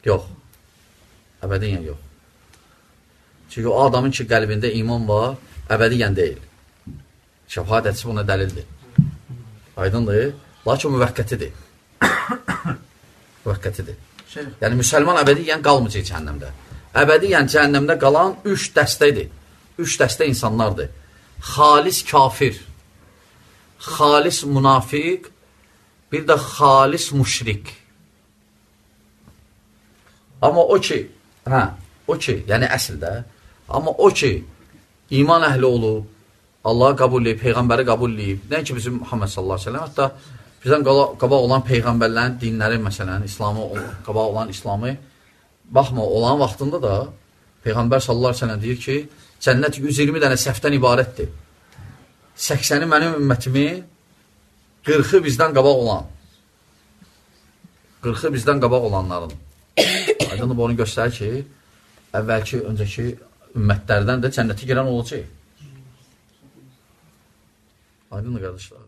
Yox. Əbədiyyən yox. Çünki o adamın ki, qəlbində iman var, əbədiyyən deyil. Şəfaət hədisi buna dəlildir. Aydındır. Lakin müvəqqətidir. Müvəqqətidir. Yəni, müsəlman əbədiyyən qalmayacaq cəhənnəmdə. Əbədiyyən cəhənnəmdə qalan 3 dəstədir. 3 dəstə insanlardır. Xalis kafir, xalis münafiq, bir də xalis müşrik. Amma o ki, yəni əsldə, amma o ki, iman əhli olub, Allahı qəbul edib, Peyğəmbəri qəbul edib, nəinki bizim Muhammed sallallahu aleyhi ve sellem, hətta bizdən qabaq olan Peyğəmbərlərin dinləri, məsələn, İslamı, qabaq olan İslamı, baxma, olan vaxtında da Peyğəmbər sallallahu aleyhi ve sellem deyir ki, cənnət 120 dənə səhvdən ibarətdir. 80-i mənim ümmətimi, 40-ı bizdən qabaq olan. 40-ı bizdən qabaq olanların. Aydınlı bu onu göstərir ki, əvvəlki, öncəki ümmətlərdən də cənnətə girən olacaq. Aydınlı qardaşlar.